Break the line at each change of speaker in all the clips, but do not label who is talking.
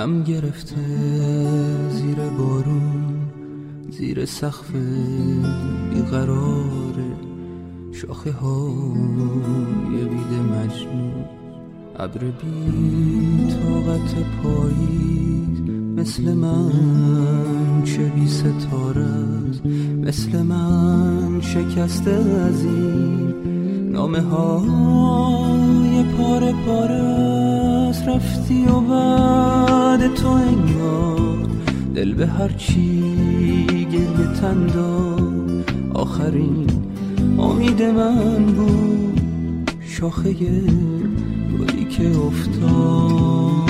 غم گرفته زیر بارون، زیر سقف بیقراره، شاخه های بید مجنون، ابر بی طاقت پاییز، مثل من چه بی ستاره است، مثل من شکسته از این نامه های پاره پاره است. رفتی و بعد تو انگار دل به هر چی گریه تن داد. آخرین امید من بود شاخه گلی که افتاد.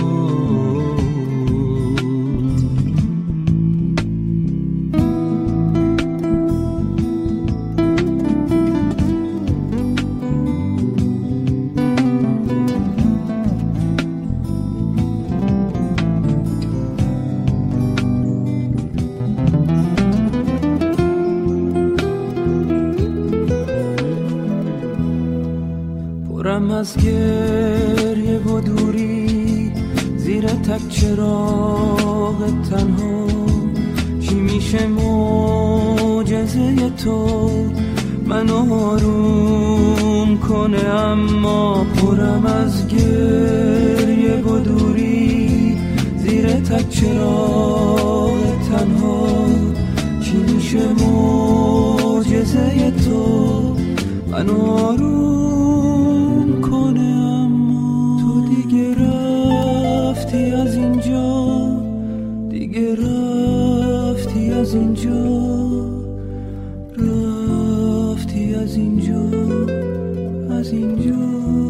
پرم از گریه و دوری زیر تک چراغ تنها. چی میشه معجزه تو منو آروم کنه؟ اما پرم از گریه و دوری زیر تک چراغ تنها. چی میشه معجزه تو منو آروم کنه؟ اما تو دیگه رفتی از اینجا، دیگه رفتی از اینجا، رفتی از اینجا، از اینجا.